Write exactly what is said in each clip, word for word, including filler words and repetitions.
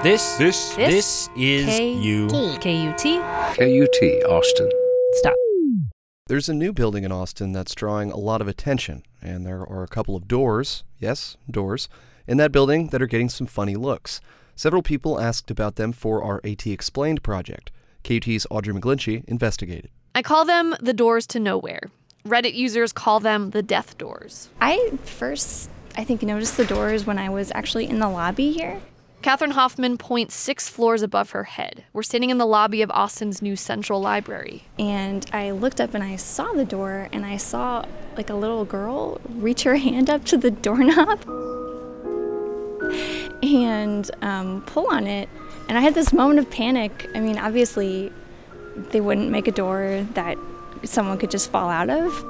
This, This, this, is K- you. K U T. K U T, Austin. Stop. There's a new building in Austin that's drawing a lot of attention, and there are a couple of doors, yes, doors, in that building that are getting some funny looks. Several people asked about them for our AT Explained project. K U T's Audrey McGlinchey investigated. I call them the doors to nowhere. Reddit users call them the death doors. I first, I think, noticed the doors when I was actually in the lobby here. Catherine Hoffman points six floors above her head. We're standing in the lobby of Austin's new Central Library. And I looked up and I saw the door, and I saw like a little girl reach her hand up to the doorknob and um, pull on it. And I had this moment of panic. I mean, obviously, they wouldn't make a door that someone could just fall out of.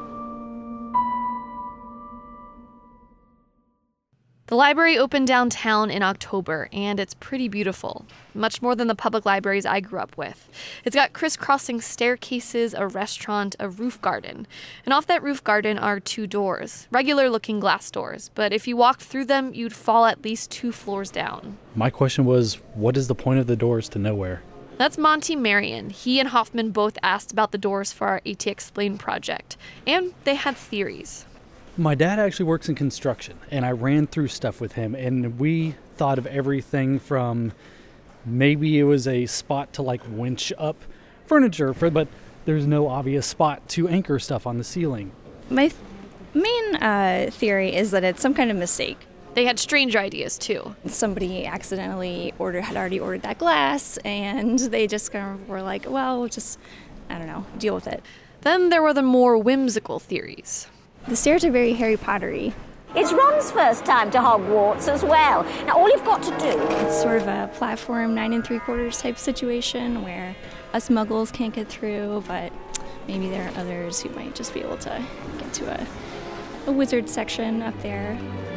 The library opened downtown in October, and it's pretty beautiful. Much more than the public libraries I grew up with. It's got crisscrossing staircases, a restaurant, a roof garden. And off that roof garden are two doors, regular-looking glass doors. But if you walked through them, you'd fall at least two floors down. My question was, what is the point of the doors to nowhere? That's Monty Marion. He and Hoffman both asked about the doors for our AT Explained project. And they had theories. My dad actually works in construction, and I ran through stuff with him, and we thought of everything from maybe it was a spot to like winch up furniture, for, but there's no obvious spot to anchor stuff on the ceiling. My th- main uh, theory is that it's some kind of mistake. They had stranger ideas, too. Somebody accidentally ordered, had already ordered that glass, and they just kind of were like, well, we'll just, I don't know, deal with it. Then there were the more whimsical theories. The stairs are very Harry Pottery. It's Ron's first time to Hogwarts as well. Now, all you've got to do... It's sort of a platform nine and three quarters type situation where us muggles can't get through, but maybe there are others who might just be able to get to a, a wizard section up there.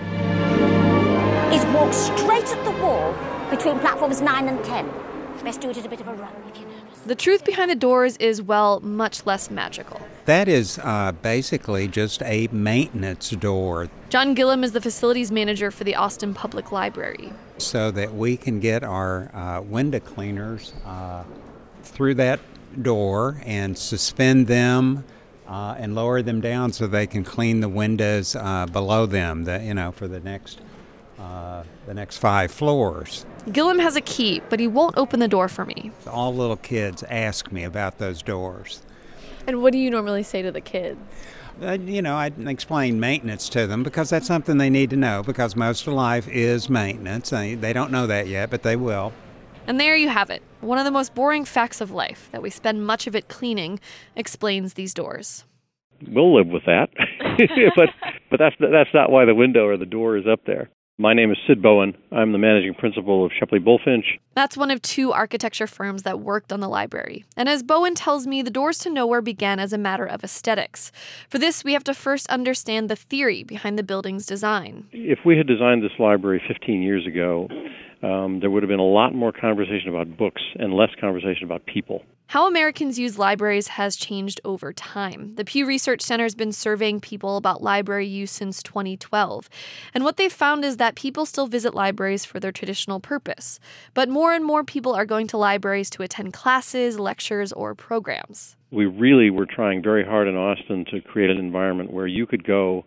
Is walk straight at the wall between platforms nine and ten. It's best do it at a bit of a run if you're nervous. The truth behind the doors is, well, much less magical. That is uh, basically just a maintenance door. John Gillum is the facilities manager for the Austin Public Library. So that we can get our uh, window cleaners uh, through that door and suspend them uh, and lower them down so they can clean the windows uh, below them, the, you know, for the next uh, the next five floors. Gillum has a key, but he won't open the door for me. All little kids ask me about those doors. And what do you normally say to the kids? Uh, you know, I explain maintenance to them because that's something they need to know, because most of life is maintenance. They, they don't know that yet, but they will. And there you have it. One of the most boring facts of life, that we spend much of it cleaning, explains these doors. We'll live with that. but but that's that's not why the window or the door is up there. My name is Sid Bowen. I'm the managing principal of Shepley Bulfinch. That's one of two architecture firms that worked on the library. And as Bowen tells me, the doors to nowhere began as a matter of aesthetics. For this, we have to first understand the theory behind the building's design. If we had designed this library fifteen years ago, um, there would have been a lot more conversation about books and less conversation about people. How Americans use libraries has changed over time. The Pew Research Center has been surveying people about library use since twenty twelve. And what they've found is that people still visit libraries for their traditional purpose. But more and more people are going to libraries to attend classes, lectures, or programs. We really were trying very hard in Austin to create an environment where you could go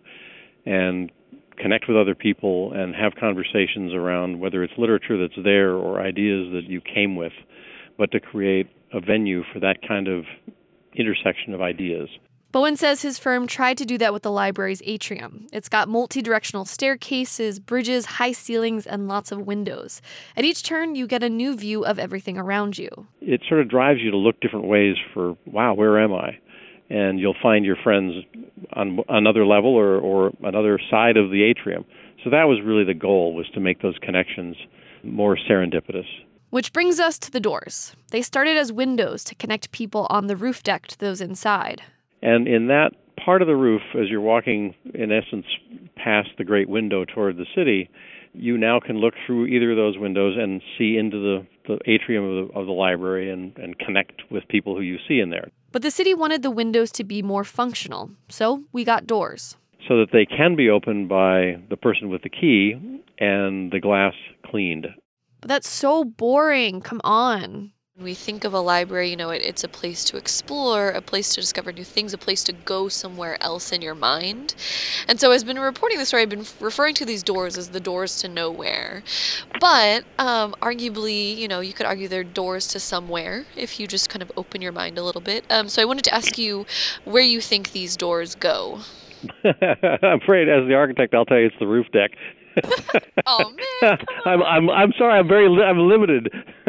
and connect with other people and have conversations around whether it's literature that's there or ideas that you came with, but to create a venue for that kind of intersection of ideas. Bowen says his firm tried to do that with the library's atrium. It's got multi-directional staircases, bridges, high ceilings, and lots of windows. At each turn, you get a new view of everything around you. It sort of drives you to look different ways for, wow, where am I? And you'll find your friends on another level or, or another side of the atrium. So that was really the goal, was to make those connections more serendipitous. Which brings us to the doors. They started as windows to connect people on the roof deck to those inside. And in that part of the roof, as you're walking, in essence, past the great window toward the city, you now can look through either of those windows and see into the, the atrium of the, of the library and, and connect with people who you see in there. But the city wanted the windows to be more functional, so we got doors. So that they can be opened by the person with the key and the glass cleaned. But that's so boring. Come on. When we think of a library, you know, it, it's a place to explore, a place to discover new things, a place to go somewhere else in your mind. And so as I've been reporting this story, I've been referring to these doors as the doors to nowhere. But um, arguably, you know, you could argue they're doors to somewhere if you just kind of open your mind a little bit. Um, so I wanted to ask you where you think these doors go. I'm afraid, as the architect, I'll tell you it's the roof deck. Oh, man. I'm, I'm, I'm sorry, I'm very li- I'm limited.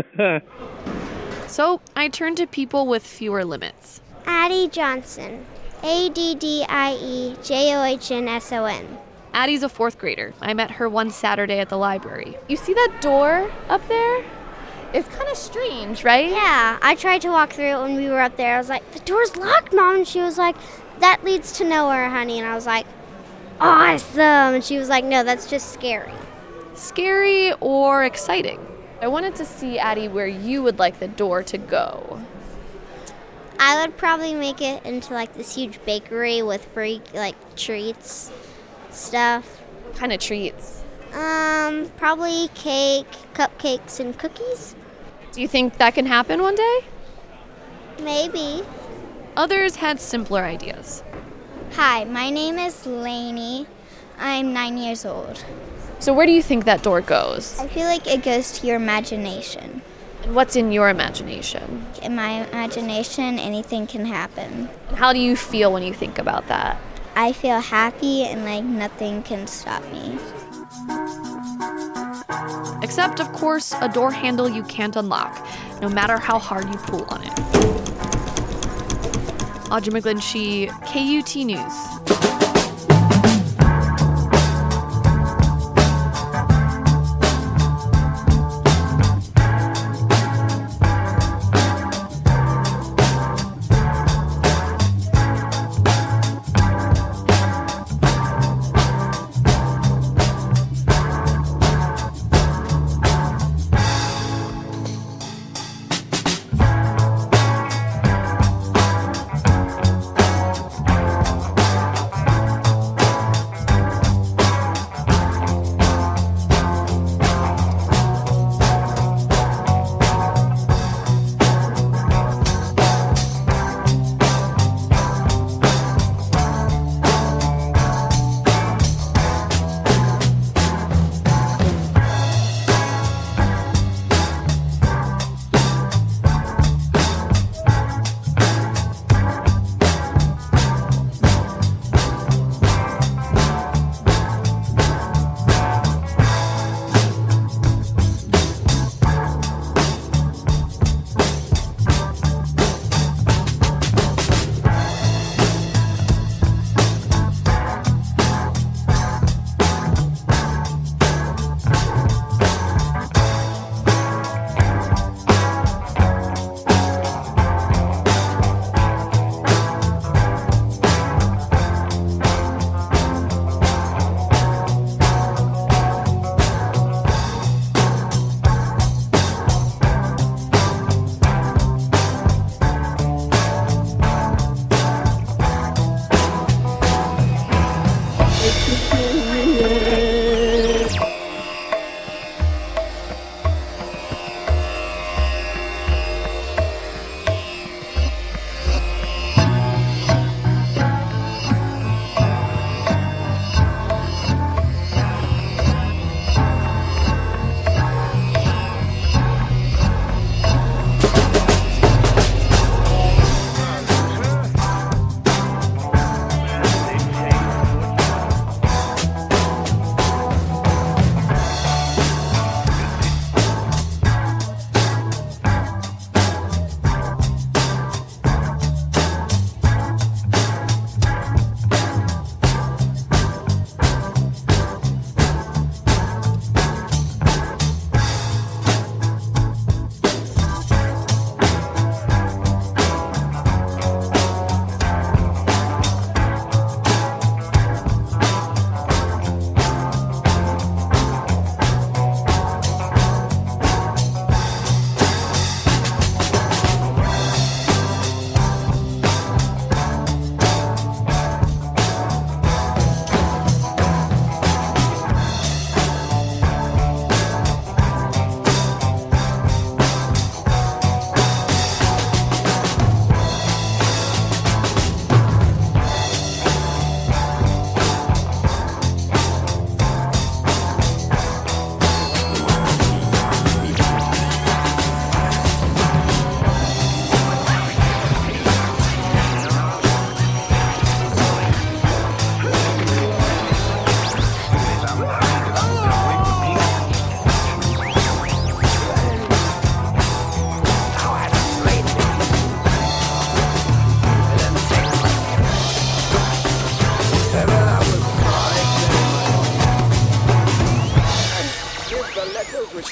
So I turned to people with fewer limits. Addie Johnson, A D D I E J O H N S O N. Addie's a fourth grader. I met her one Saturday at the library. You see that door up there? It's kind of strange, right? Yeah, I tried to walk through it when we were up there. I was like, the door's locked, Mom. And she was like, that leads to nowhere, honey. And I was like, awesome. And she was like, no, that's just scary. Scary or exciting? I wanted to see, Addie, where you would like the door to go. I would probably make it into like this huge bakery with free like treats, stuff. What kind of treats? Um, probably cake, cupcakes, and cookies. Do you think that can happen one day? Maybe. Others had simpler ideas. Hi, my name is Lainey. I'm nine years old. So where do you think that door goes? I feel like it goes to your imagination. And what's in your imagination? In my imagination, anything can happen. How do you feel when you think about that? I feel happy and like nothing can stop me. Except, of course, a door handle you can't unlock, no matter how hard you pull on it. Audrey McGlinchey, K U T News.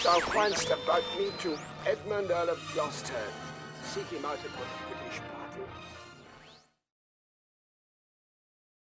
our friends to boat me to Edmund, Earl of Gloucester. Seek him out upon the British Bar.